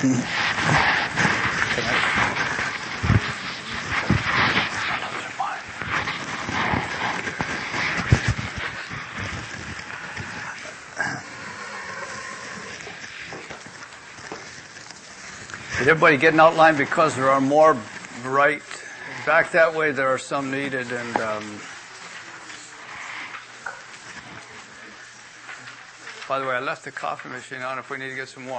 Did everybody get an outline? Because there are more right back that way. There are some needed, and by the way, I left the coffee machine on if we need to get some more.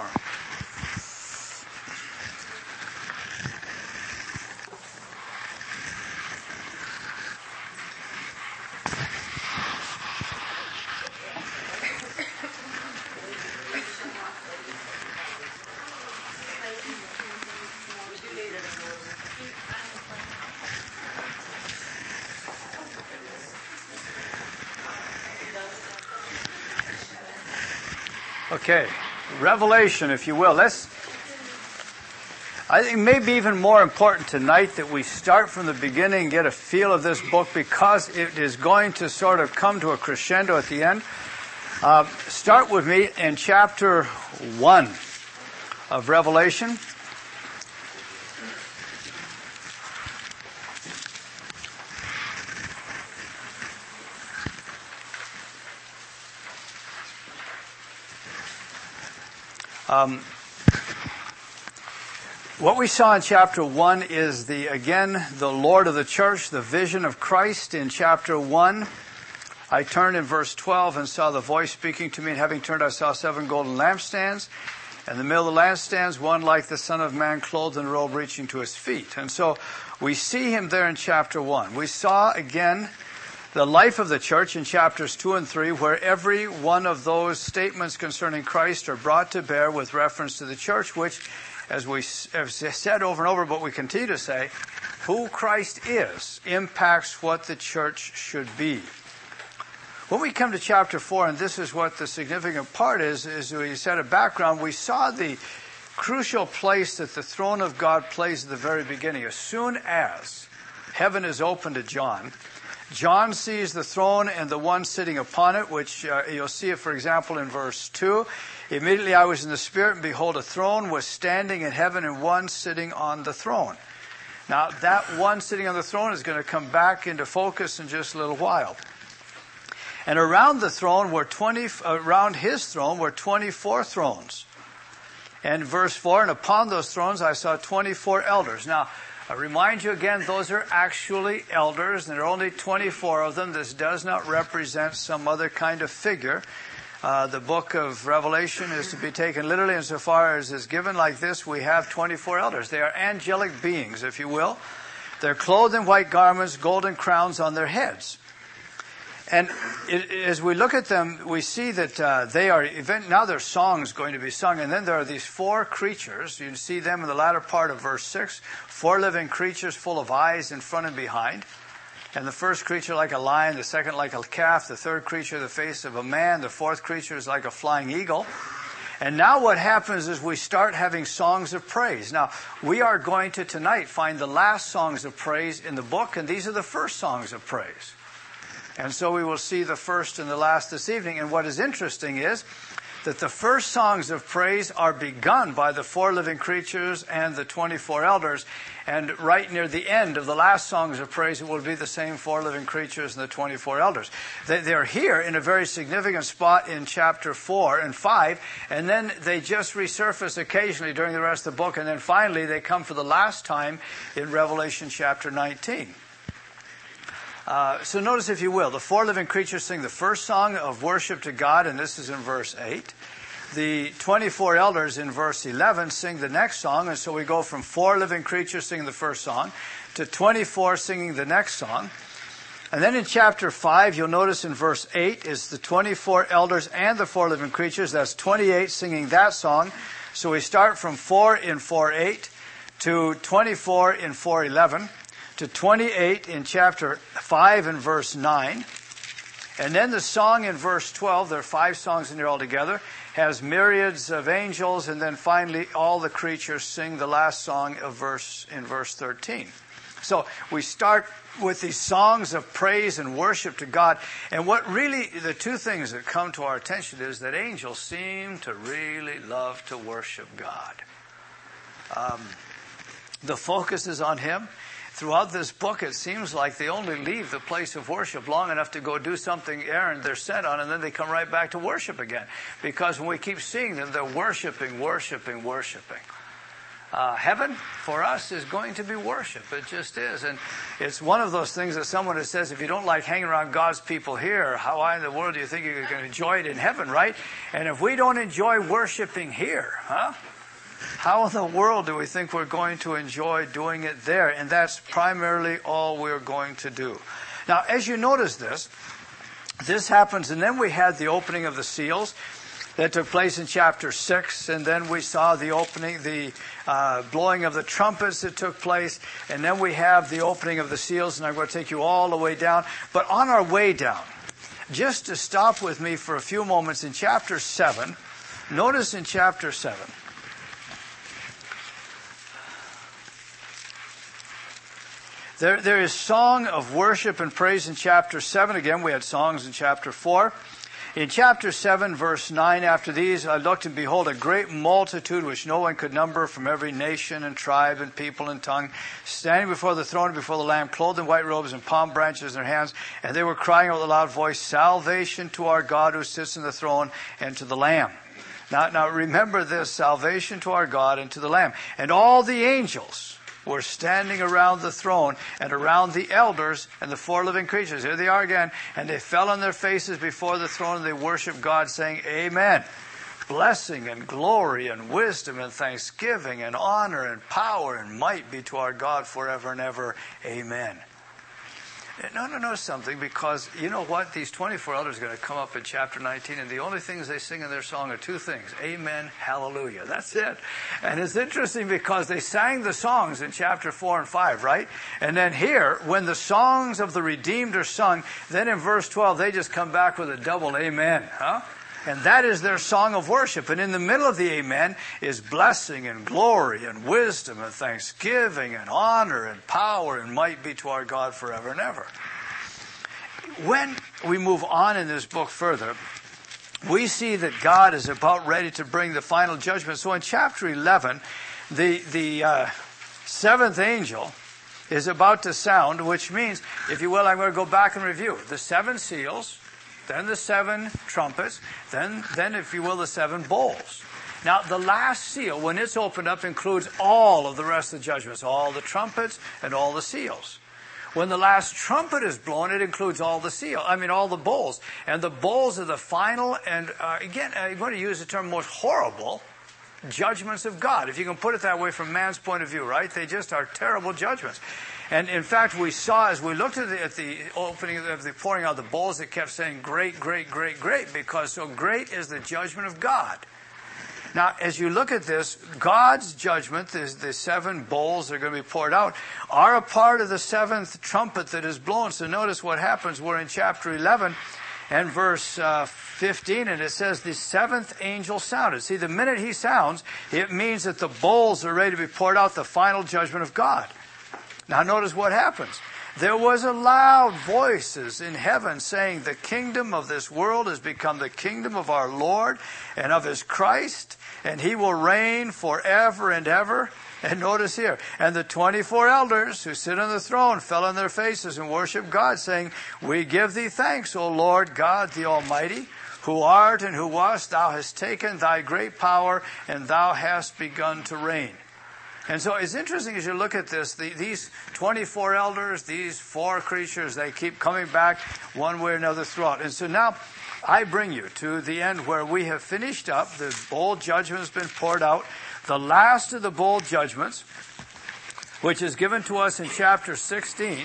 Okay, Revelation, if you will. I think maybe even more important tonight that we start from the beginning and get a feel of this book, because it is going to sort of come to a crescendo at the end. Start with me in chapter 1 of Revelation. What we saw in chapter 1 is the Lord of the church, the vision of Christ in chapter 1. I turned in verse 12 and saw the voice speaking to me, and having turned I saw 7 golden lampstands. In the middle of the lampstands, one like the Son of Man, clothed in a robe reaching to his feet. And so we see him there in chapter 1. We saw again the life of the church in chapters 2 and 3, where every one of those statements concerning Christ are brought to bear with reference to the church, which, as we have said over and over, but we continue to say, who Christ is impacts what the church should be. When we come to chapter 4, and this is what the significant part is we set a background, we saw the crucial place that the throne of God plays at the very beginning. As soon as heaven is open to John, John sees the throne and the one sitting upon it, which you'll see it, for example, in verse 2. Immediately I was in the Spirit, and behold, a throne was standing in heaven, and one sitting on the throne. Now, that one sitting on the throne is going to come back into focus in just a little while. And around the throne around his throne were 24 thrones. And verse 4, and upon those thrones I saw 24 elders. Now, I remind you again, those are actually elders, and there are only 24 of them. This does not represent some other kind of figure. The book of Revelation is to be taken literally insofar as is given like this. We have 24 elders. They are angelic beings, if you will. They're clothed in white garments, golden crowns on their heads. And as we look at them, we see that now there's songs going to be sung. And then there are these 4 creatures. You can see them in the latter part of verse 6. 4 living creatures full of eyes in front and behind. And the first creature like a lion, the second like a calf, the third creature the face of a man, the fourth creature is like a flying eagle. And now what happens is we start having songs of praise. Now, we are going to tonight find the last songs of praise in the book, and these are the first songs of praise. And so we will see the first and the last this evening. And what is interesting is that the first songs of praise are begun by the 4 living creatures and the 24 elders. And right near the end of the last songs of praise, it will be the same 4 living creatures and the 24 elders. They're here in a very significant spot in chapter 4 and 5. And then they just resurface occasionally during the rest of the book. And then finally they come for the last time in Revelation chapter 19. So notice, if you will, the 4 living creatures sing the first song of worship to God, and this is in verse 8. The 24 elders in verse 11 sing the next song, and so we go from 4 living creatures singing the first song to 24 singing the next song. And then in chapter 5, you'll notice in verse 8 is the 24 elders and the 4 living creatures. That's 28 singing that song. So we start from 4 in 4:8 to 24 in 4:11. To 28 in chapter 5 and verse 9. And then the song in verse 12, there are 5 songs in there altogether, has myriads of angels, and then finally all the creatures sing the last song in verse 13. So we start with these songs of praise and worship to God. And what really, the 2 things that come to our attention is that angels seem to really love to worship God. The focus is on Him. Throughout this book, it seems like they only leave the place of worship long enough to go do something errand they're sent on, and then they come right back to worship again. Because when we keep seeing them, they're worshiping. Heaven, for us, is going to be worship. It just is. And it's one of those things that someone that says, if you don't like hanging around God's people here, how in the world do you think you're going to enjoy it in heaven, right? And if we don't enjoy worshiping here, how in the world do we think we're going to enjoy doing it there? And that's primarily all we're going to do. Now, as you notice this happens, and then we had the opening of the seals that took place in chapter 6, and then we saw the opening, the blowing of the trumpets that took place, and then we have the opening of the seals, and I'm going to take you all the way down. But on our way down, just to stop with me for a few moments in chapter 7, notice in chapter 7, There is song of worship and praise in chapter 7. Again, we had songs in chapter 4. In chapter 7, verse 9, after these, I looked and behold a great multitude which no one could number from every nation and tribe and people and tongue, standing before the throne and before the Lamb, clothed in white robes and palm branches in their hands. And they were crying out with a loud voice, salvation to our God who sits on the throne and to the Lamb. Now remember this, salvation to our God and to the Lamb. And all the angels were standing around the throne and around the elders and the four living creatures. Here they are again. And they fell on their faces before the throne and they worshiped God, saying, Amen. Blessing and glory and wisdom and thanksgiving and honor and power and might be to our God forever and ever. Amen. Now, notice something, because you know what? These 24 elders are going to come up in chapter 19, and the only things they sing in their song are two things. Amen, hallelujah. That's it. And it's interesting because they sang the songs in chapter 4 and 5, right? And then here, when the songs of the redeemed are sung, then in verse 12, they just come back with a double amen, And that is their song of worship. And in the middle of the amen is blessing and glory and wisdom and thanksgiving and honor and power and might be to our God forever and ever. When we move on in this book further, we see that God is about ready to bring the final judgment. So in chapter 11, the seventh angel is about to sound, which means, if you will, I'm going to go back and review. The 7 seals, then the 7 trumpets, then, if you will, the 7 bowls. Now, the last seal, when it's opened up, includes all of the rest of the judgments, all the trumpets and all the seals. When the last trumpet is blown, it includes all the bowls. And the bowls are the final, and again, I'm going to use the term most horrible judgments of God. If you can put it that way from man's point of view, right? They just are terrible judgments. And in fact, we saw as we looked at the opening of the pouring out of the bowls, it kept saying great, great, great, great, because so great is the judgment of God. Now, as you look at this, God's judgment, the 7 bowls that are going to be poured out, are a part of the 7th trumpet that is blown. So notice what happens. We're in chapter 11 and verse 15, and it says the 7th angel sounded. See, the minute he sounds, it means that the bowls are ready to be poured out, the final judgment of God. Now notice what happens. There was a loud voices in heaven saying, the kingdom of this world has become the kingdom of our Lord and of His Christ, and He will reign forever and ever. And notice here, and the 24 elders who sit on the throne fell on their faces and worshiped God, saying, we give Thee thanks, O Lord God the Almighty, who art and who wast. Thou hast taken Thy great power, and Thou hast begun to reign. And so it's interesting as you look at this, these 24 elders, these 4 creatures, they keep coming back one way or another throughout. And so now I bring you to the end where we have finished up. The bowl judgment has been poured out. The last of the bowl judgments, which is given to us in chapter 16,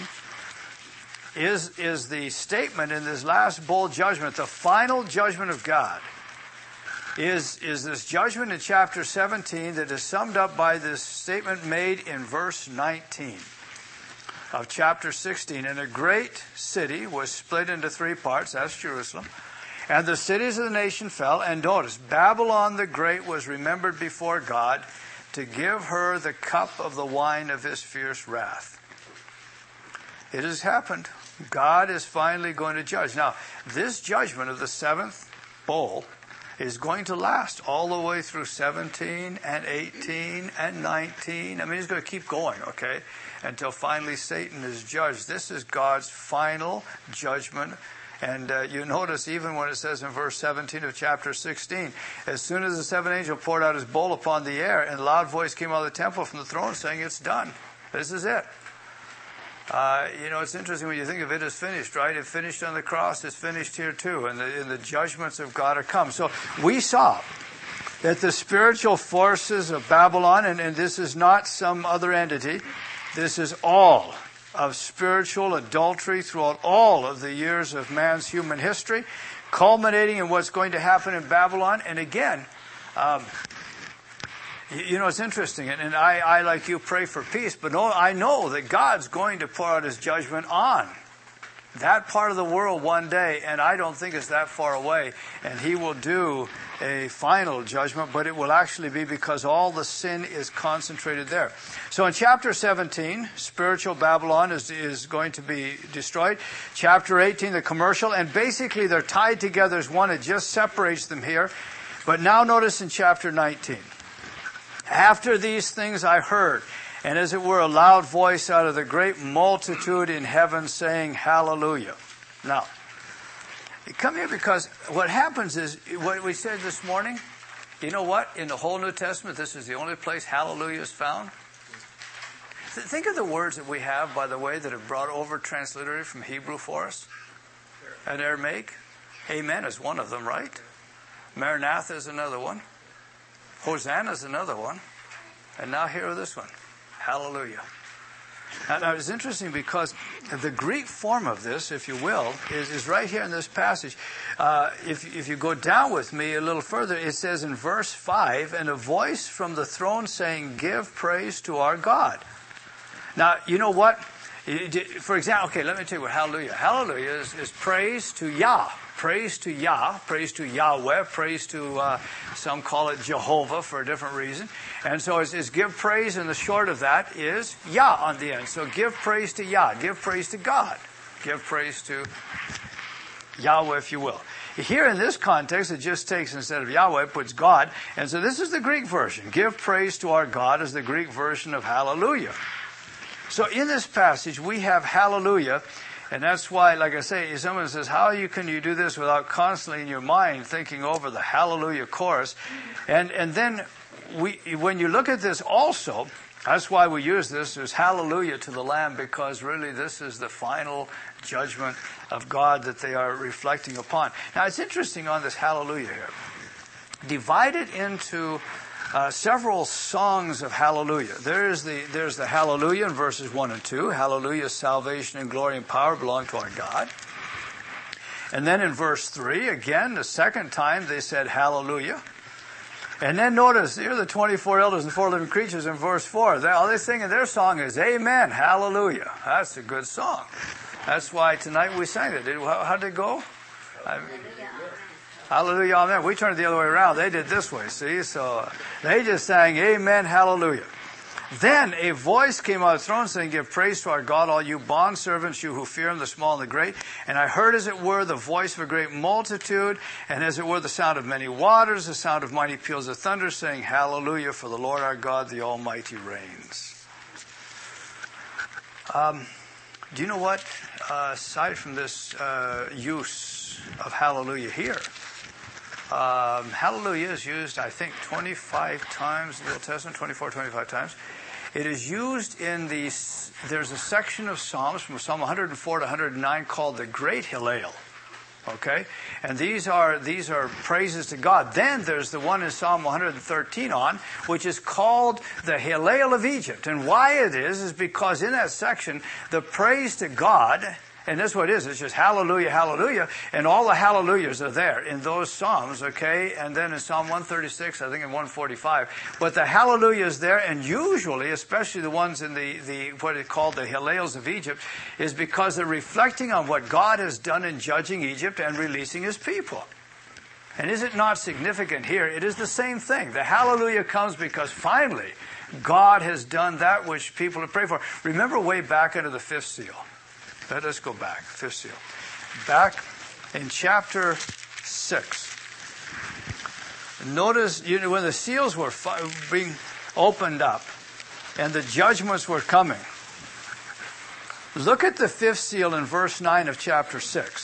is the statement in this last bowl judgment, the final judgment of God. Is this judgment in chapter 17 that is summed up by this statement made in verse 19 of chapter 16. And a great city was split into 3 parts, that's Jerusalem, and the cities of the nation fell. And notice, Babylon the Great was remembered before God to give her the cup of the wine of His fierce wrath. It has happened. God is finally going to judge. Now, this judgment of the 7th bowl is going to last all the way through 17 and 18 and 19. I mean, he's going to keep going, okay, until finally Satan is judged. This is God's final judgment. And you notice even when it says in verse 17 of chapter 16, as soon as the seventh angel poured out his bowl upon the air, and a loud voice came out of the temple from the throne saying, it's done. This is it. It's interesting when you think of it as finished, right? It finished on the cross, it's finished here too, and the judgments of God are come. So we saw that the spiritual forces of Babylon, and this is not some other entity, this is all of spiritual adultery throughout all of the years of man's human history, culminating in what's going to happen in Babylon. And again, it's interesting, and I, like you, pray for peace, but I know that God's going to pour out his judgment on that part of the world one day, and I don't think it's that far away, and he will do a final judgment, but it will actually be because all the sin is concentrated there. So in chapter 17, spiritual Babylon is going to be destroyed. Chapter 18, the commercial, and basically they're tied together as one. It just separates them here. But now notice in chapter 19, after these things I heard, and as it were a loud voice out of the great multitude in heaven saying, Hallelujah. Now, come here, because what happens is, what we said this morning, you know what? In the whole New Testament, this is the only place Hallelujah is found. Think of the words that we have, by the way, that have brought over transliterated from Hebrew for us. And Aramaic. Amen is one of them, right? Maranatha is another one. Hosanna is another one. And now here this one. Hallelujah. Now it's interesting because the Greek form of this, if you will, is right here in this passage. If you go down with me a little further, it says in verse 5, and a voice from the throne saying, give praise to our God. Now, you know what? For example, okay, let me tell you what hallelujah. Hallelujah is praise to Yah. Praise to Yah, praise to Yahweh, praise to, some call it Jehovah for a different reason. And so it's give praise, and the short of that is Yah on the end. So give praise to Yah, give praise to God, give praise to Yahweh, if you will. Here in this context, it just takes, instead of Yahweh, it puts God. And so this is the Greek version. Give praise to our God is the Greek version of hallelujah. So in this passage, we have hallelujah. And that's why, like I say, someone says, how can you do this without constantly in your mind thinking over the hallelujah chorus? And then when you look at this also, that's why we use this as hallelujah to the Lamb, because really this is the final judgment of God that they are reflecting upon. Now it's interesting on this hallelujah here. Divided into several songs of hallelujah. There's the hallelujah in verses 1 and 2. Hallelujah, salvation and glory and power belong to our God. And then in verse 3, again, the second time they said hallelujah. And then notice, here are the 24 elders and 4 living creatures in verse 4. All they sing in their song is amen, hallelujah. That's a good song. That's why tonight we sang it. How did it go? Hallelujah, amen. We turned it the other way around. They did this way, see? So they just sang amen, hallelujah. Then a voice came out of the throne saying, give praise to our God, all you bondservants, you who fear him, the small and the great. And I heard, as it were, the voice of a great multitude, and as it were, the sound of many waters, the sound of mighty peals of thunder, saying, hallelujah, for the Lord our God, the Almighty reigns. Do you know what? Aside from this use of hallelujah here, hallelujah is used, I think, 25 times in the Old Testament, 25 times. It is used there's a section of Psalms, from Psalm 104 to 109, called the Great Hallel. Okay? And these are praises to God. Then there's the one in Psalm 113 which is called the Hallel of Egypt. And why it is because in that section, the praise to God, and that's what it is. It's just hallelujah, hallelujah. And all the hallelujahs are there in those Psalms, okay? And then in Psalm 136, I think in 145. But the hallelujah is there, and usually, especially the ones in the what is called the Hallels of Egypt, is because they're reflecting on what God has done in judging Egypt and releasing his people. And is it not significant here? It is the same thing. The hallelujah comes because finally God has done that which people have prayed for. Remember way back into the fifth seal. Let us go back, fifth seal. Back in chapter 6. Notice, when the seals were being opened up and the judgments were coming, look at the fifth seal in verse 9 of chapter 6.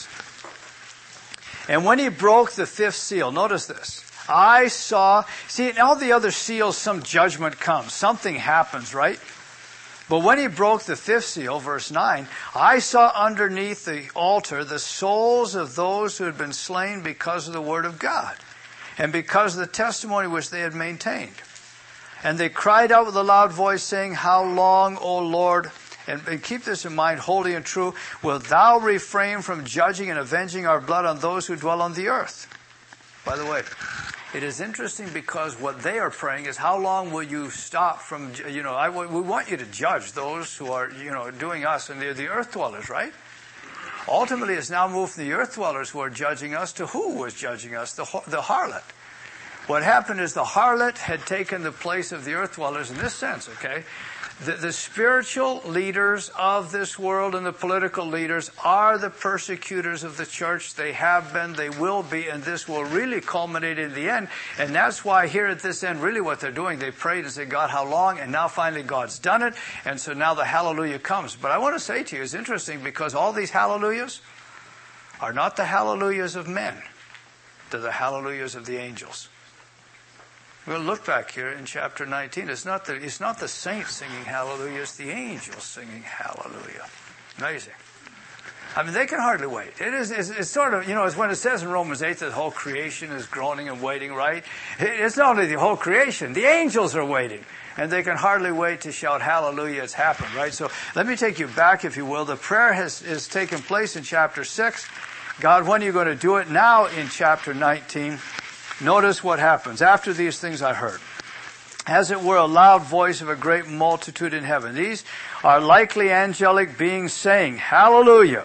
And when he broke the fifth seal, notice this. I saw, see, in all the other seals, some judgment comes. Something happens, right? But when he broke the fifth seal, verse 9, I saw underneath the altar the souls of those who had been slain because of the word of God and because of the testimony which they had maintained. And they cried out with a loud voice, saying, How long, O Lord, and keep this in mind, holy and true, wilt thou refrain from judging and avenging our blood on those who dwell on the earth? By the way, it is interesting because what they are praying is, how long will you stop from, we want you to judge those who are, doing us and the earth dwellers, right? Ultimately, it's now moved from the earth dwellers who are judging us to who was judging us? The harlot. What happened is the harlot had taken the place of the earth dwellers in this sense, okay? The spiritual leaders of this world and the political leaders are the persecutors of the church. They have been, they will be, and this will really culminate in the end. And that's why here at this end, really what they're doing, they prayed and said, God, how long? And now finally God's done it. And so now the hallelujah comes. But I want to say to you, it's interesting because all these hallelujahs are not the hallelujahs of men. They're the hallelujahs of the angels. We'll look back here in chapter 19. It's not the saints singing hallelujah, it's the angels singing hallelujah. Amazing. I mean, they can hardly wait. It's sort of, it's when it says in Romans 8 that the whole creation is groaning and waiting, right? It's not only the whole creation, the angels are waiting. And they can hardly wait to shout hallelujah, it's happened, right? So let me take you back, if you will. The prayer has taken place in chapter 6. God, when are you going to do it? Now in chapter 19. Notice what happens. After these things I heard, as it were, a loud voice of a great multitude in heaven. These are likely angelic beings saying, Hallelujah!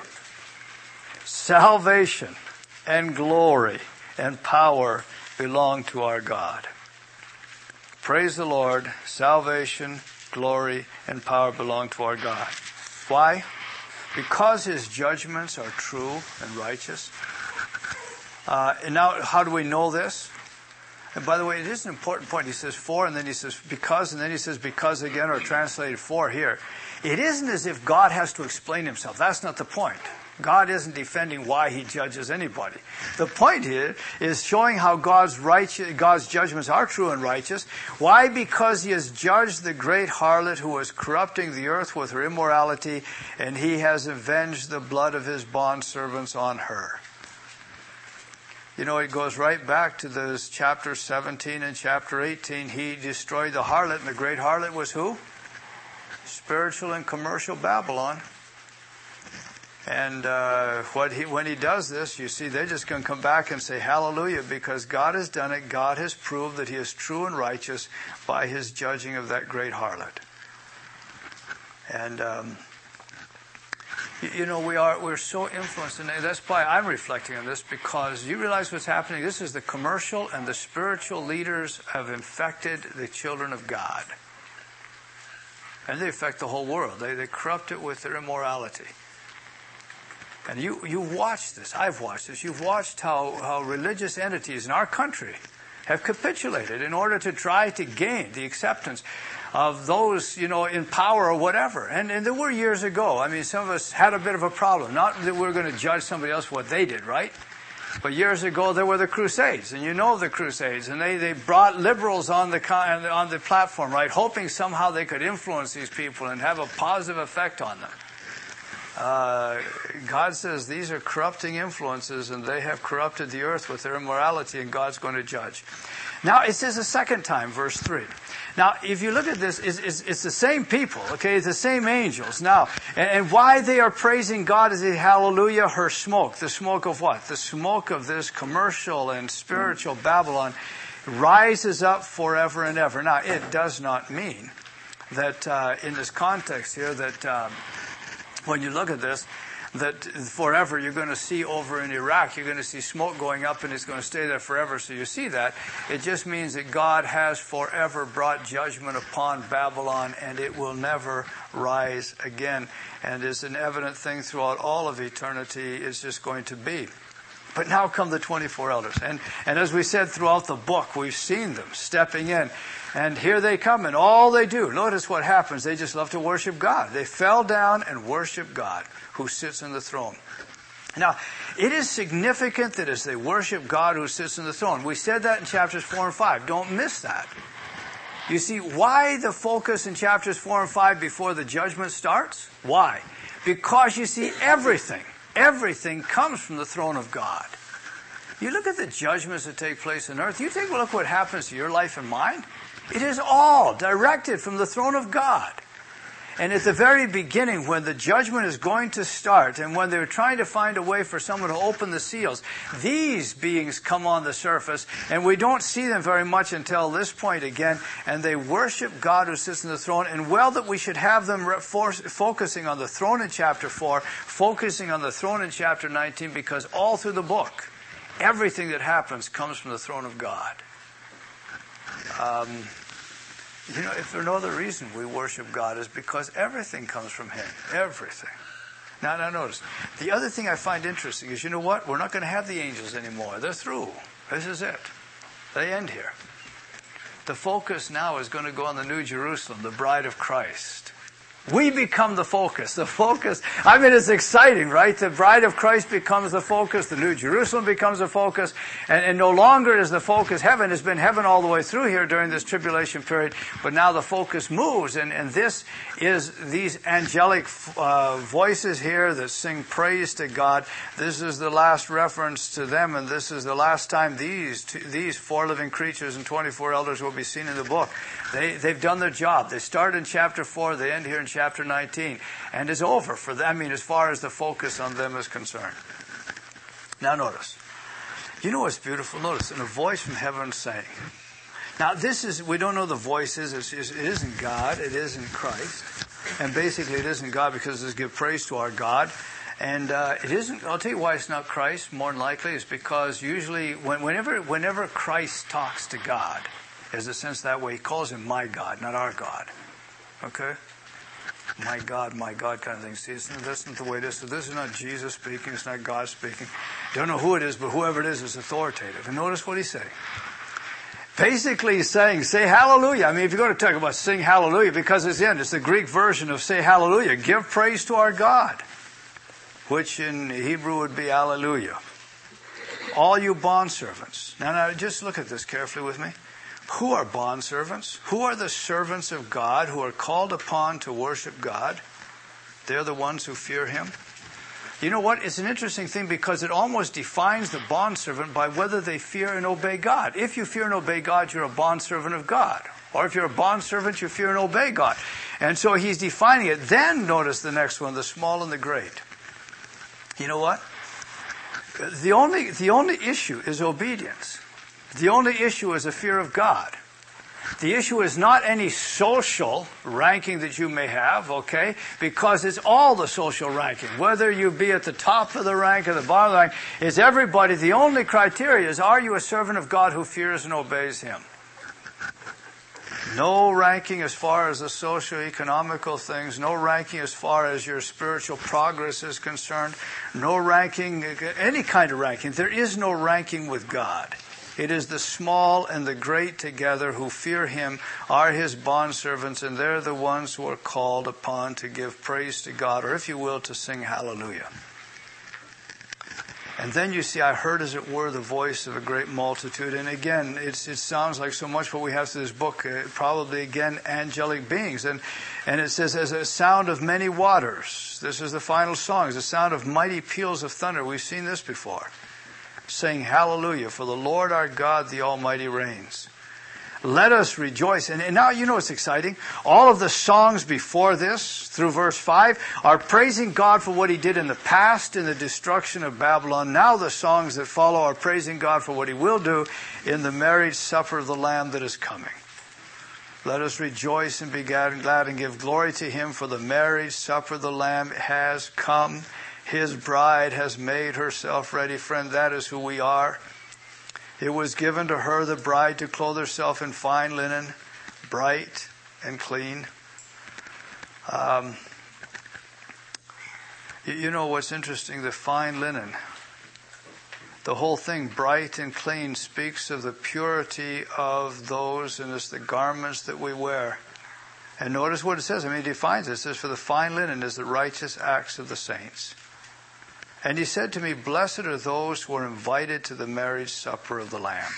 Salvation and glory and power belong to our God. Praise the Lord. Salvation, glory, and power belong to our God. Why? Because His judgments are true and righteous. And now, how do we know this? And by the way, it is an important point. He says for, and then he says because, and then he says because again, or translated for here. It isn't as if God has to explain Himself. That's not the point. God isn't defending why He judges anybody. The point here is showing how God's judgments are true and righteous. Why? Because He has judged the great harlot who was corrupting the earth with her immorality, and He has avenged the blood of His bondservants on her. It goes right back to those chapter 17 and chapter 18. He destroyed the harlot, and the great harlot was who? Spiritual and commercial Babylon. And when he does this, you see, they're just going to come back and say hallelujah, because God has done it. God has proved that He is true and righteous by His judging of that great harlot. And we're so influenced, and that's why I'm reflecting on this, because you realize what's happening. This is the commercial and the spiritual leaders have infected the children of God. And they affect the whole world. They corrupt it with their immorality. And you watch this. I've watched this. You've watched how religious entities in our country have capitulated in order to try to gain the acceptance of those, in power or whatever. And there were years ago. I mean, some of us had a bit of a problem. Not that we're going to judge somebody else what they did, right? But years ago, there were the Crusades, and you know the Crusades, and they brought liberals on the platform, right, hoping somehow they could influence these people and have a positive effect on them. God says these are corrupting influences, and they have corrupted the earth with their immorality, and God's going to judge. Now, it says a second time, verse 3. Now, if you look at this, it's the same people, okay? It's the same angels. Now, and why they are praising God is the hallelujah, her smoke. The smoke of what? The smoke of this commercial and spiritual Babylon rises up forever and ever. Now, it does not mean that in this context here that when you look at this, that forever you're going to see over in Iraq, you're going to see smoke going up and it's going to stay there forever. So you see that. It just means that God has forever brought judgment upon Babylon, and it will never rise again. And it's an evident thing throughout all of eternity. It's just going to be. But now come the 24 elders. And as we said throughout the book, we've seen them stepping in. And here they come, and all they do, notice what happens. They just love to worship God. They fell down and worship God, who sits on the throne. Now, it is significant that as they worship God who sits on the throne, we said that in chapters 4 and 5. Don't miss that. You see, why the focus in chapters 4 and 5 before the judgment starts? Why? Because you see, everything comes from the throne of God. You look at the judgments that take place on earth, you take a look what happens to your life and mine. It is all directed from the throne of God. And at the very beginning, when the judgment is going to start, and when they're trying to find a way for someone to open the seals, these beings come on the surface, and we don't see them very much until this point again, and they worship God who sits on the throne, and well that we should have them focusing on the throne in chapter 4, focusing on the throne in chapter 19, because all through the book, everything that happens comes from the throne of God. If for no other reason we worship God is because everything comes from Him. Everything. Now notice, the other thing I find interesting is, you know what? We're not going to have the angels anymore. They're through. This is it. They end here. The focus now is going to go on the New Jerusalem, the bride of Christ. We become the focus. The focus, it's exciting, right? The bride of Christ becomes the focus. The New Jerusalem becomes the focus. And no longer is the focus heaven. It's been heaven all the way through here during this tribulation period. But now the focus moves. And this is these angelic voices here that sing praise to God. This is the last reference to them. And this is the last time these 4 living creatures and 24 elders will be seen in the book. They've done their job. They start in chapter 4. They end here in chapter 19. And it's over for them, as far as the focus on them is concerned. Now notice. You know what's beautiful? Notice, and a voice from heaven saying. Now we don't know the voice is. It isn't God. It isn't Christ. And basically it isn't God because it's give praise to our God. And it isn't, I'll tell you why it's not Christ, more than likely. It's because usually whenever Christ talks to God, there's a sense that way, he calls him my God, not our God. Okay? My God kind of thing. See, that's not the way it is. So this is not Jesus speaking. It's not God speaking. Don't know who it is, but whoever it is authoritative. And notice what he's saying. Basically he's saying, say hallelujah. If you're going to talk about sing hallelujah, because it's the Greek version of say hallelujah. Give praise to our God, which in Hebrew would be hallelujah. All you bondservants. Now just look at this carefully with me. Who are bondservants? Who are the servants of God who are called upon to worship God? They're the ones who fear Him. You know what? It's an interesting thing because it almost defines the bondservant by whether they fear and obey God. If you fear and obey God, you're a bondservant of God. Or if you're a bondservant, you fear and obey God. And so he's defining it. Then notice the next one, the small and the great. You know what? The only issue is obedience. The only issue is a fear of God. The issue is not any social ranking that you may have, okay? Because it's all the social ranking. Whether you be at the top of the rank or the bottom of the rank, is everybody. The only criteria is, are you a servant of God who fears and obeys Him? No ranking as far as the socio-economical things. No ranking as far as your spiritual progress is concerned. No ranking, any kind of ranking. There is no ranking with God. It is the small and the great together who fear Him are His bondservants, and they're the ones who are called upon to give praise to God, or if you will, to sing hallelujah. And then you see, I heard as it were the voice of a great multitude. And again, it sounds like so much what we have to this book, probably again angelic beings. And it says, as a sound of many waters. This is the final song. It's a sound of mighty peals of thunder. We've seen this before. Saying hallelujah, for the Lord our God, the Almighty reigns. Let us rejoice. And now you know what's exciting. All of the songs before this, through verse 5, are praising God for what He did in the past in the destruction of Babylon. Now the songs that follow are praising God for what He will do in the marriage supper of the Lamb that is coming. Let us rejoice and be glad and give glory to Him, for the marriage supper of the Lamb has come. His bride has made herself ready. Friend, that is who we are. It was given to her, the bride, to clothe herself in fine linen, bright and clean. You know what's interesting? The fine linen The whole thing, bright and clean, speaks of the purity of those, and it's the garments that we wear. And notice what it says. It defines it. It says, for the fine linen is the righteous acts of the saints. And he said to me, blessed are those who are invited to the marriage supper of the Lamb.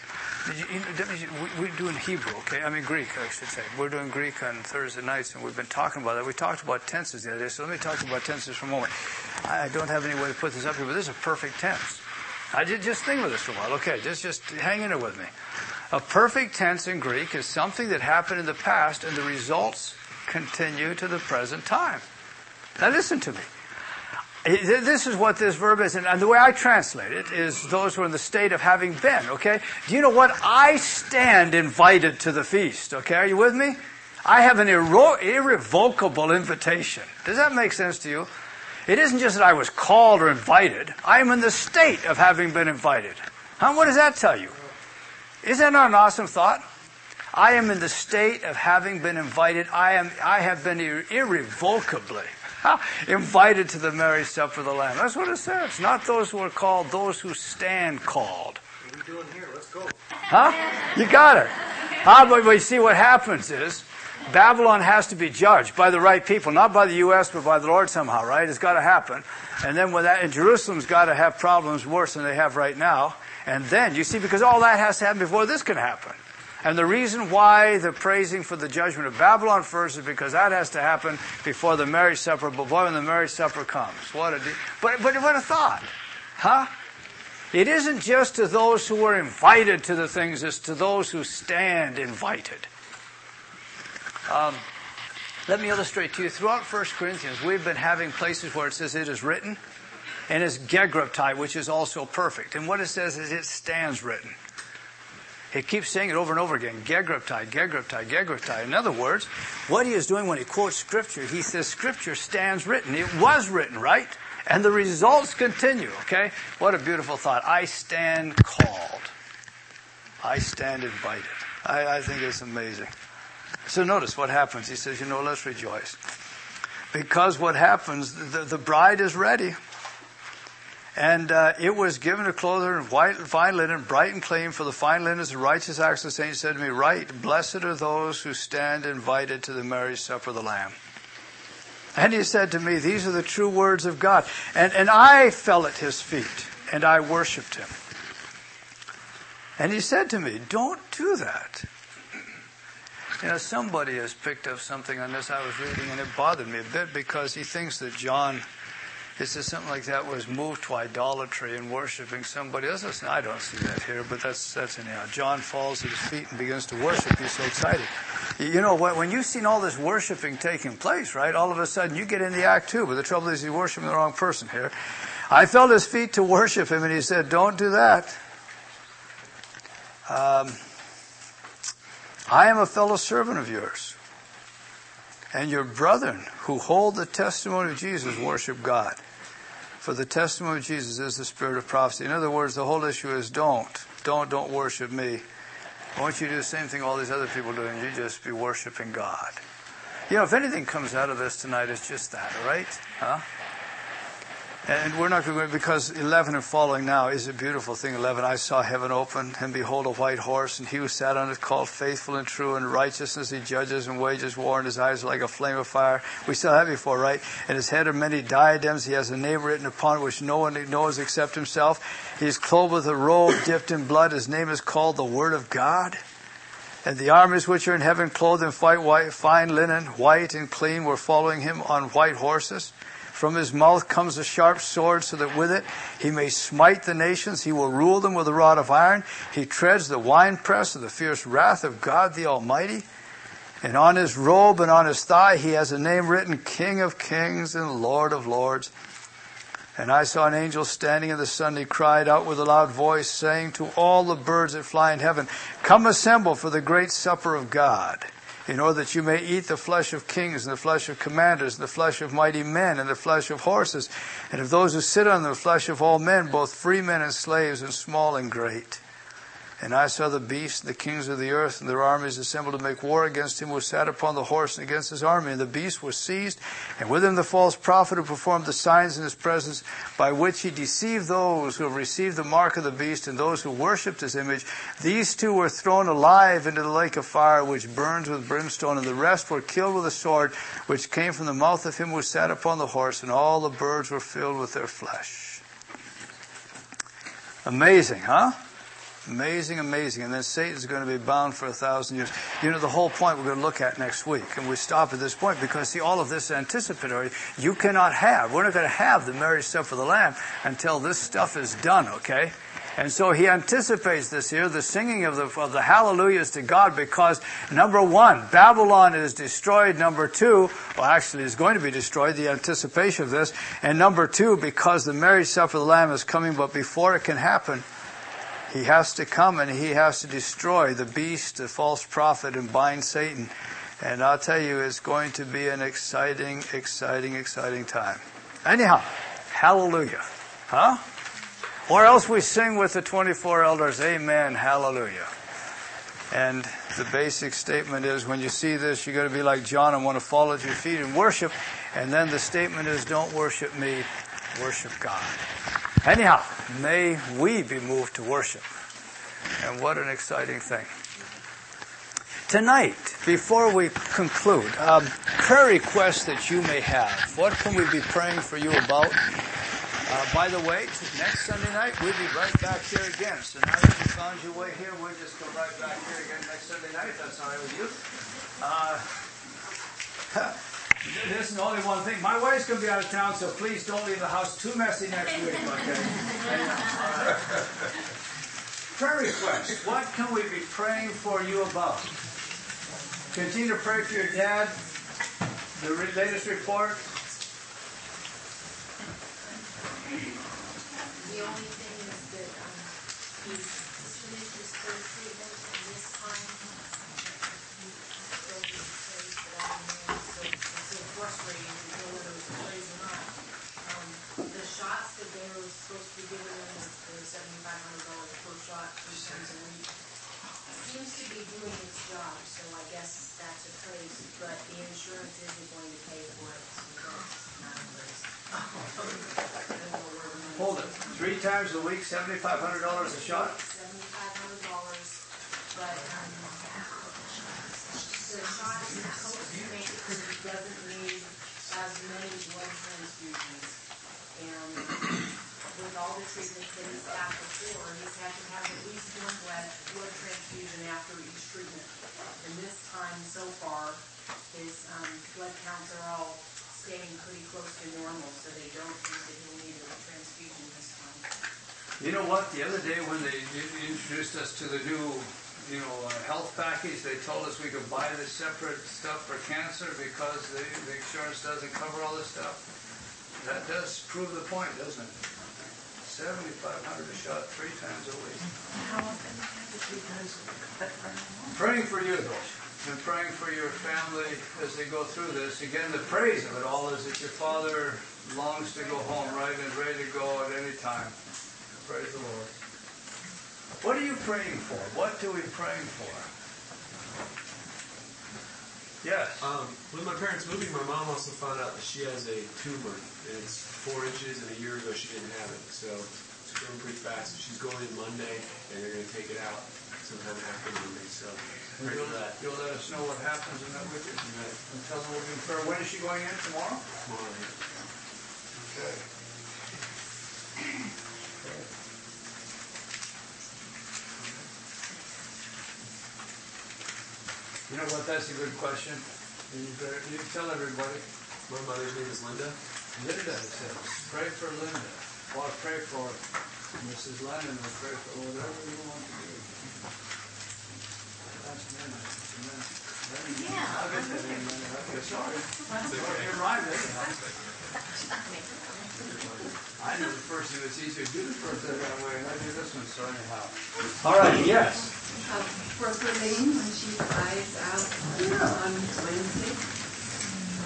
We're doing Hebrew, okay? Greek, I should say. We're doing Greek on Thursday nights, and we've been talking about that. We talked about tenses the other day, so let me talk about tenses for a moment. I don't have any way to put this up here, but this is a perfect tense. I did just think of this for a while. Okay, just hang in there with me. A perfect tense in Greek is something that happened in the past, and the results continue to the present time. Now listen to me. This is what this verb is, and the way I translate it is those who are in the state of having been, okay? Do you know what? I stand invited to the feast, okay? Are you with me? I have an irrevocable invitation. Does that make sense to you? It isn't just that I was called or invited. I am in the state of having been invited. What does that tell you? Isn't that not an awesome thought? I am in the state of having been invited. I have been irrevocably invited to the marriage supper of the Lamb. That's what it says. Not those who are called, those who stand called. What are we doing here? Let's go. You got it. But you see what happens is, Babylon has to be judged by the right people, not by the U.S., but by the Lord somehow, right? It's got to happen. And then and Jerusalem's got to have problems worse than they have right now. And then, you see, because all that has to happen before this can happen. And the reason why they're praising for the judgment of Babylon first is because that has to happen before the marriage supper. But boy, when the marriage supper comes, but what a thought. It isn't just to those who are invited to the things, it's to those who stand invited. Let me illustrate to you. Throughout 1 Corinthians, we've been having places where it says it is written, and it's gegraptai, which is also perfect. And what it says is it stands written. It keeps saying it over and over again. Gegraptai, gegraptai, gegraptai. In other words, what he is doing when he quotes Scripture, he says Scripture stands written. It was written, right? And the results continue, okay? What a beautiful thought. I stand called. I stand invited. I think it's amazing. So notice what happens. He says, let's rejoice. Because what happens, the bride is ready. And it was given to clothe her in white and fine linen, bright and clean, for the fine linen is the righteous acts of the saints. He said to me, right, blessed are those who stand invited to the marriage supper of the Lamb. And he said to me, these are the true words of God. And I fell at his feet, and I worshipped him. And he said to me, don't do that. Somebody has picked up something on this I was reading, and it bothered me a bit because he thinks that John, it says something like that, was moved to idolatry and worshiping somebody else. Listen, I don't see that here, but that's anyhow. John falls at his feet and begins to worship. He's so excited. You know what? When you've seen all this worshiping taking place, right, all of a sudden you get in the act too. But the trouble is he's worshiping the wrong person here. I fell at his feet to worship him, and he said, don't do that. I am a fellow servant of yours, and your brethren who hold the testimony of Jesus worship God. For the testimony of Jesus is the spirit of prophecy. In other words, the whole issue is don't worship me. I want you to do the same thing all these other people do, and you just be worshiping God. If anything comes out of this tonight, it's just that, all right? And we're not going to, because 11 and following now is a beautiful thing. 11, I saw heaven open, and behold a white horse, and he who sat on it called Faithful and True, and righteousness he judges and wages war, and his eyes are like a flame of fire. We saw that before, right? And his head are many diadems. He has a name written upon it which no one knows except himself. He is clothed with a robe dipped in blood. His name is called the Word of God. And the armies which are in heaven, clothed in fine linen, white and clean, were following him on white horses. From his mouth comes a sharp sword, so that with it he may smite the nations. He will rule them with a rod of iron. He treads the winepress of the fierce wrath of God the Almighty. And on his robe and on his thigh he has a name written, King of Kings and Lord of Lords. And I saw an angel standing in the sun. He cried out with a loud voice, saying to all the birds that fly in heaven, come assemble for the great supper of God, in order that you may eat the flesh of kings and the flesh of commanders and the flesh of mighty men and the flesh of horses and of those who sit on the flesh of all men, both free men and slaves and small and great. And I saw the beast, and the kings of the earth, and their armies assembled to make war against him who sat upon the horse and against his army. And the beast was seized, and with him the false prophet who performed the signs in his presence, by which he deceived those who have received the mark of the beast and those who worshipped his image. These two were thrown alive into the lake of fire, which burns with brimstone, and the rest were killed with a sword, which came from the mouth of him who sat upon the horse, and all the birds were filled with their flesh. Amazing, huh? Amazing, amazing. And then Satan's going to be bound for 1,000 years. You know, the whole point we're going to look at next week. And we stop at this point because, see, all of this is anticipatory. You cannot have. We're not going to have the marriage supper of the Lamb until this stuff is done, okay? And so he anticipates this here, the singing of the hallelujahs to God, because, number one, Babylon is destroyed. Number two, well, actually is going to be destroyed, the anticipation of this. And number two, because the marriage supper of the Lamb is coming, but before it can happen, he has to come and he has to destroy the beast, the false prophet, and bind Satan. And I'll tell you, it's going to be an exciting, exciting, exciting time. Anyhow, hallelujah. Huh? Or else we sing with the 24 elders, amen, hallelujah. And the basic statement is, when you see this, you're going to be like John and want to fall at your feet and worship. And then the statement is, don't worship me, worship God. Anyhow, may we be moved to worship. And what an exciting thing. Tonight, before we conclude, prayer requests that you may have. What can we be praying for you about? By the way, next Sunday night, we'll be right back here again. So now that you found your way here, we'll just go right back here again next Sunday night, if that's all right with you. This is only one thing. My wife's going to be out of town, so please don't leave the house too messy next week, okay? Prayer requests. What can we be praying for you about? Continue to pray for your dad. The latest report. The only thing is that he's finished his third treatment, and this time he's still being praised, but I don't know, so it's so frustrating to know whether it was praised or not. The shots that they were supposed to be giving him is $7,500 per shot 3 times a week. Seems to be doing its job, so I guess that's a praise, but the insurance isn't going to pay for it, so that's not a praise. Hold it. 3 times a week, $7,500 a shot? $7,500, but the shot is supposed to make it so he doesn't need as many blood transfusions. And with all the treatments that he's had before, he's had to have at least one blood transfusion after each treatment. And this time, so far, his blood counts are all staying pretty close to normal, so they don't think that he'll need a transfusion this time. You know what? The other day when they introduced us to the new, health package, they told us we could buy this separate stuff for cancer because the insurance doesn't cover all this stuff. That does prove the point, doesn't it? $7,500 a shot 3 times a week. How often? 3 times a week. Praying for you, though. And praying for your family as they go through this. Again, the praise of it all is that your father longs to go home, right, and ready to go at any time. Praise the Lord. What are you praying for? What do we praying for? Yes. With my parents moving, my mom also found out that she has a tumor. And it's 4 inches, and a year ago she didn't have it. So it's growing pretty fast. She's going in Monday, and they're going to take it out sometime after Monday. So pray for that. You'll let us know what happens in that with you. And tell them we'll be in prayer. When is she going in? Tomorrow? Tomorrow. Okay. You know what? That's a good question. You tell everybody. My mother's name is Linda. Linda, it says. Pray for Linda. Or pray for Mrs. Lennon, or pray for whatever you want to do. Yeah. I'll get that in a minute. Okay, sorry. You're right, I know the first thing that's easier to do the first thing that way, and I do this one, so anyhow. All right, yes. For Lane when she flies out on Wednesday.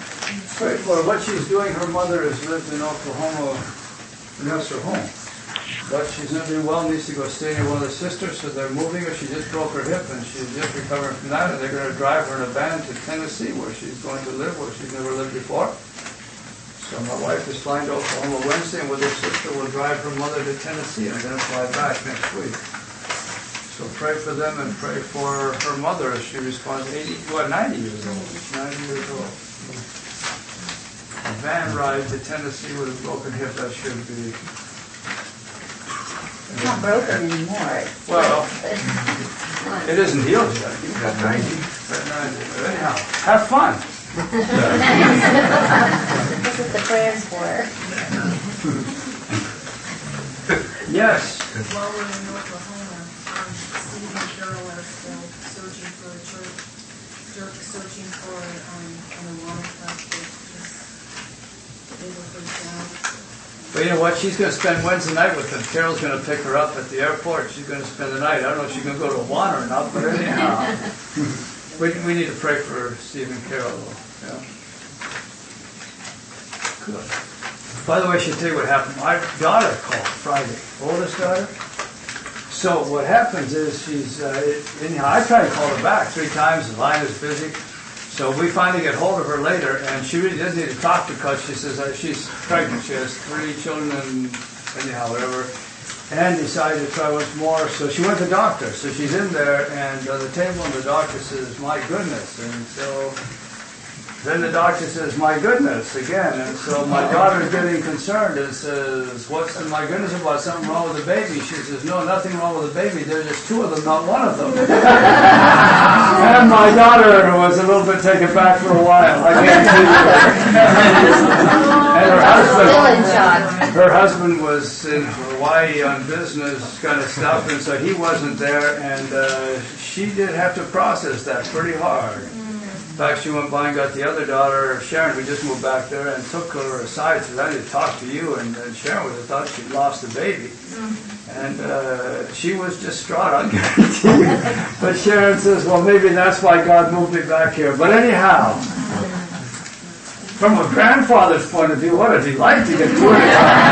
Pray for her. What she's doing, her mother has lived in Oklahoma, and that's her home. But she's not doing well, needs to go stay near one of the sisters, so they're moving her. She just broke her hip, and she's just recovering from that, and they're going to drive her in a van to Tennessee, where she's going to live, where she's never lived before. So my wife is flying to Oklahoma Wednesday, and with her sister will drive her mother to Tennessee, and then fly back next week. So pray for them and pray for her mother as she responds 90 years old. 90 years old. A van ride to Tennessee with a broken hip, that should be... It's not broken anymore. Well, it isn't healed yet. At 90. But anyhow, have fun. This is the prayers for. Yes. While we're in Oklahoma, Steve and Carol are still searching for a church, searching for an Awana pastor. They were freaked out. But you know what? She's going to spend Wednesday night with them. Carol's going to pick her up at the airport. She's going to spend the night. I don't know if she's going to go to Awana or not, but anyhow. We need to pray for Steve and Carol, though. Yeah. Good. By the way, I should tell you what happened. My daughter called Friday, oldest daughter. So what happens is she's, anyhow, I tried to call her back 3 times. The line is busy. So we finally get hold of her later, and she really does need to talk because she says she's pregnant. She has 3 children, and anyhow, whatever. And decided to try once more. So she went to the doctor. So she's in there, and the table, and the doctor says, "My goodness." And so then the doctor says, "My goodness," again. And so my daughter is getting concerned and says, "What's the my goodness about? Something wrong with the baby?" She says, "No, nothing wrong with the baby. There's just 2 of them, not one of them." And my daughter was a little bit taken back for a while. I can't tell you. And her husband, Still in shock. her husband was in Hawaii on business kind of stuff, and so he wasn't there, and she did have to process that pretty hard. In fact, she went by and got the other daughter, Sharon, who just moved back there, and took her aside and said, "I need to talk to you." And Sharon would have thought she'd lost the baby. And she was distraught, I guarantee you. But Sharon says, "Well, maybe that's why God moved me back here." But anyhow, from a grandfather's point of view, what a delight to get to it.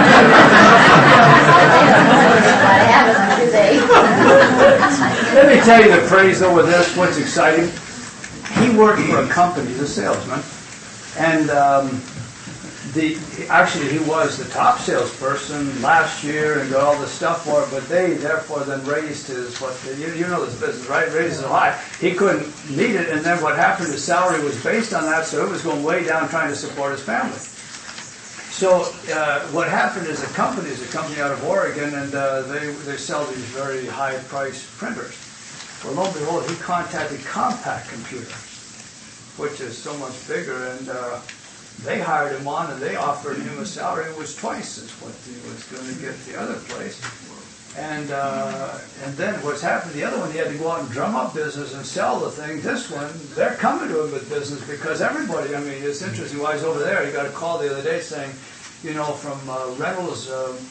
Let me tell you the praise over this, what's exciting. He worked for a company, he's a salesman, and actually he was the top salesperson last year and got all the stuff for it, but they therefore then raised his, you know this business, right? Raised it high. He couldn't meet it, and then what happened, his salary was based on that, so it was going way down trying to support his family. So what happened is a company out of Oregon, and they sell these very high-priced printers. Well, lo and behold, he contacted Compaq Computer, which is so much bigger, and they hired him on, and they offered him a salary that was twice as what he was going to get the other place. And then what's happened, the other one, he had to go out and drum up business and sell the thing. This one, they're coming to him with business because everybody, I mean, it's interesting. While he's over there, he got a call the other day saying, you know, from Reynolds,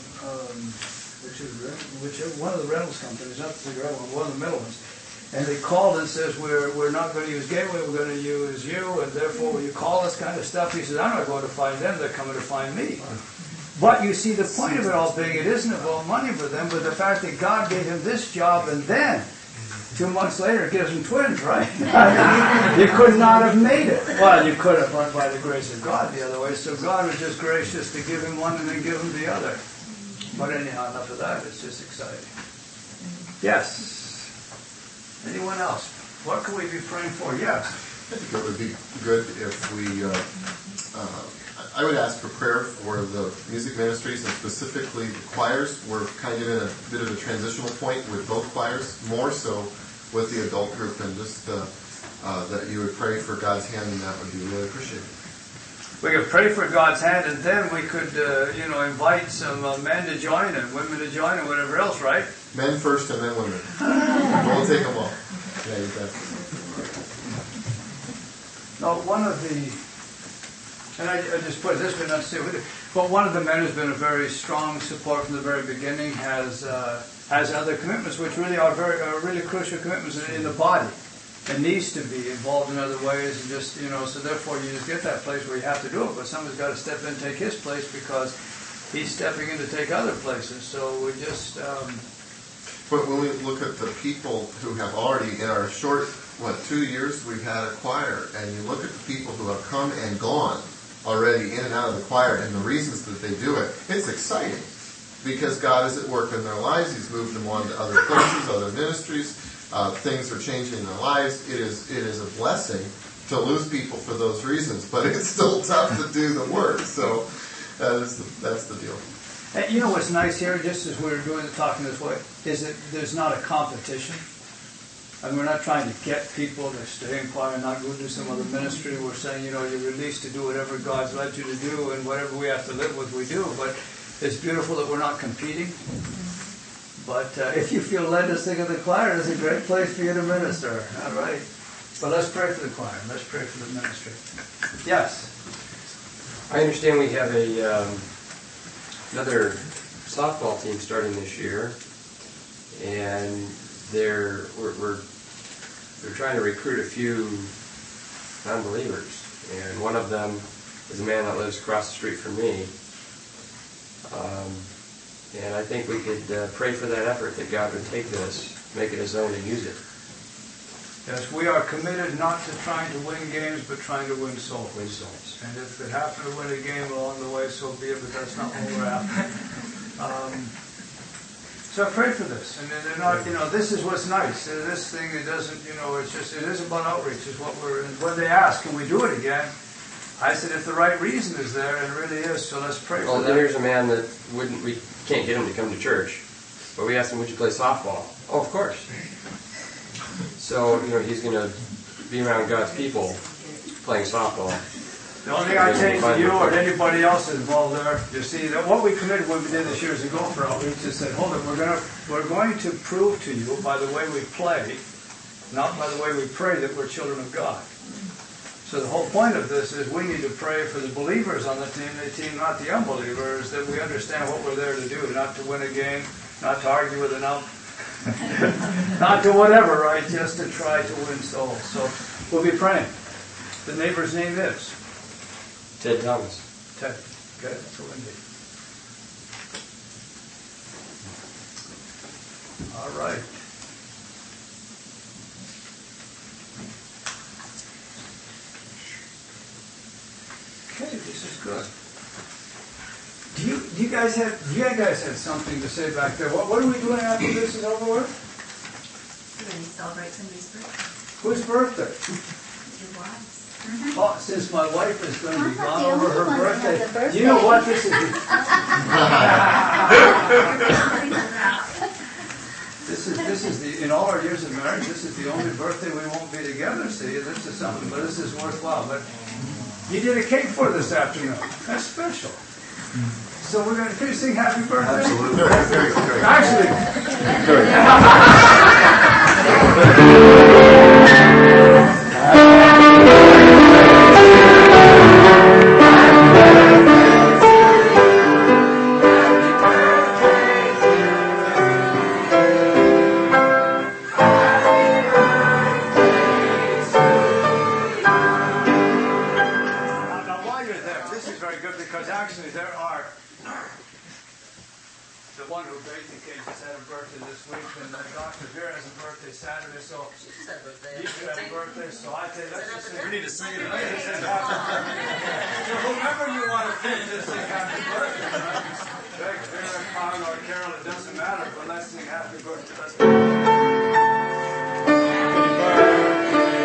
which is one of the Reynolds companies, not the cigarette one, one of the middle ones. And they called and says, we're not going to use Gateway, we're going to use you, and therefore will you call us kind of stuff. He says, I'm not going to find them, they're coming to find me. But you see, the point of it all being, it isn't about money for them, but the fact that God gave him this job, and then 2 months later it gives him twins, right? You could not have made it. Well, you could have, but by the grace of God the other way. So God was just gracious to give him one and then give him the other. But anyhow, enough of that. It's just exciting. Yes. Anyone else? What can we be praying for? Yes. I think it would be good if we, I would ask for prayer for the music ministries and specifically the choirs. We're kind of in a bit of a transitional point with both choirs, more so with the adult group, and just that you would pray for God's hand in that would be really appreciated. We could pray for God's hand, and then we could, invite some men to join and women to join and whatever else, right? Men first and then women. We'll take them all. Yeah, you bet. No, one of the, and I just put it this way, not to say with it, but one of the men who's been a very strong support from the very beginning has other commitments, which really are really crucial commitments in the body. It needs to be involved in other ways, and just, so therefore you just get that place where you have to do it, but somebody's got to step in and take his place because he's stepping in to take other places. So we just... But when we look at the people who have already, in our short, 2 years, we've had a choir, and you look at the people who have come and gone already in and out of the choir and the reasons that they do it, it's exciting because God is at work in their lives. He's moved them on to other places, other ministries. Things are changing in their lives. It is a blessing to lose people for those reasons, but it's still tough to do the work. So that's the deal. And you know what's nice here, just as we're talking this way, is that there's not a competition. I mean, we're not trying to get people to stay in choir and not go do some other ministry. We're saying, you're released to do whatever God's led you to do, and whatever we have to live with, we do. But it's beautiful that we're not competing. But if you feel led to sing in the choir, it's a great place for you to minister. All right. But let's pray for the choir. Let's pray for the ministry. Yes? I understand we have another softball team starting this year, and they're trying to recruit a few non-believers, and one of them is a man that lives across the street from me, and I think we could pray for that effort, that God would take this, make it His own, and use it. Yes, we are committed not to trying to win games, but trying to win souls. And if it happened to win a game along the way, so be it, but that's not what we're after. So I pray for this. And they're not, this is what's nice. This thing, it doesn't, it is about outreach, is what when they ask, can we do it again? I said, if the right reason is there, and it really is, so let's pray for that. Well, here's a man that we can't get him to come to church, but we asked him, would you play softball? Oh, of course. So, he's going to be around God's people playing softball. The only thing I take to you or anybody else involved there, you see, that what we committed when we did this years ago for outreach is said, hold it, we're going to prove to you by the way we play, not by the way we pray, that we're children of God. So the whole point of this is we need to pray for the believers on the team, not the unbelievers, that we understand what we're there to do, not to win a game, not to argue with an not to whatever, right? Just to try to win souls. So we'll be praying. The neighbor's name is? Ted Thomas. Ted. Okay, that's what we need. All right. Okay, this is good. Do you guys had something to say back there? What are we doing after this is over with? We're going to celebrate somebody's birthday. Whose birthday? Your wife's. Oh, since my wife is going to be gone over her birthday. Do you know what this is? This is the, in all our years of marriage, this is the only birthday we won't be together. See, this is something, but this is worthwhile. But you did a cake for this afternoon. That's special. So we're going to sing happy birthday? Absolutely. Now, while you're there, this is very good because actually there are... The one who baked the cake just had a birthday this week, and Dr. Vera has a birthday Saturday, so you should have a birthday, so I tell you, let's just sing. We need to sing it. Let's just sing happy birthday. So whoever you want to pick, just sing happy birthday. Right? Vera, Con, or Carol, it doesn't matter, but let's sing happy birthday. Let's go. Happy birthday.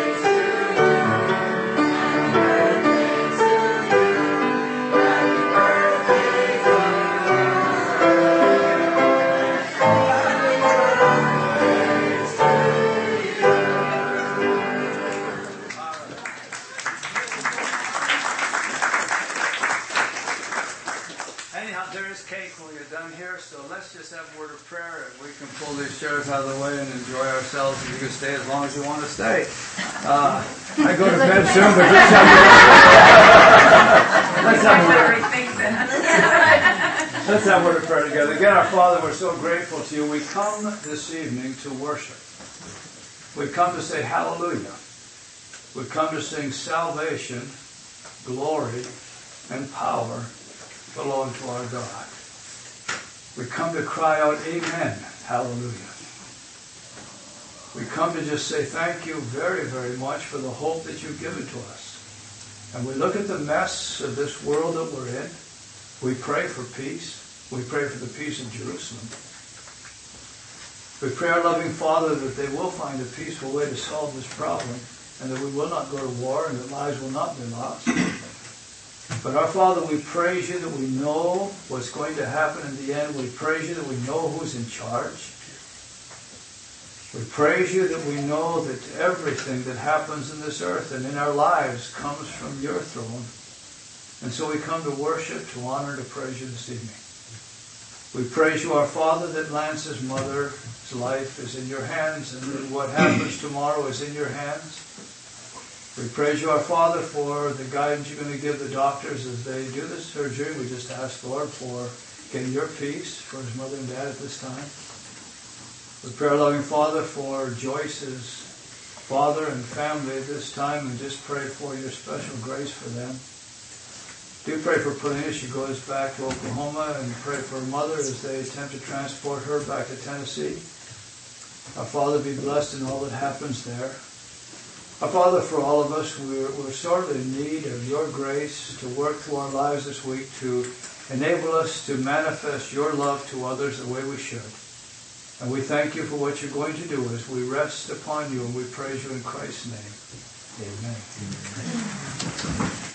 So let's just have a word of prayer, and we can pull these chairs out of the way and enjoy ourselves. And you can stay as long as you want to stay. I go to bed soon, but let's have a word of prayer together. Again, our Father, we're so grateful to you. We come this evening to worship. We come to say hallelujah. We come to sing salvation, glory, and power belong to our God. We come to cry out, amen, hallelujah. We come to just say thank you very, very much for the hope that you've given to us. And we look at the mess of this world that we're in. We pray for peace. We pray for the peace of Jerusalem. We pray, our loving Father, that they will find a peaceful way to solve this problem, and that we will not go to war, and that lives will not be lost. But our Father, we praise you that we know what's going to happen in the end. We praise you that we know who's in charge. We praise you that we know that everything that happens in this earth and in our lives comes from your throne. And so we come to worship, to honor, to praise you this evening. We praise you, our Father, that Lance's mother's life is in your hands, and that what happens tomorrow is in your hands. We praise you, our Father, for the guidance you're going to give the doctors as they do this surgery. We just ask, Lord, for getting your peace for his mother and dad at this time. We pray, our loving Father, for Joyce's father and family at this time, and just pray for your special grace for them. Do pray for Paulina. She goes back to Oklahoma, and pray for her mother as they attempt to transport her back to Tennessee. Our Father, be blessed in all that happens there. Our Father, for all of us, we're sorely in need of your grace to work through our lives this week to enable us to manifest your love to others the way we should. And we thank you for what you're going to do as we rest upon you, and we praise you in Christ's name. Amen.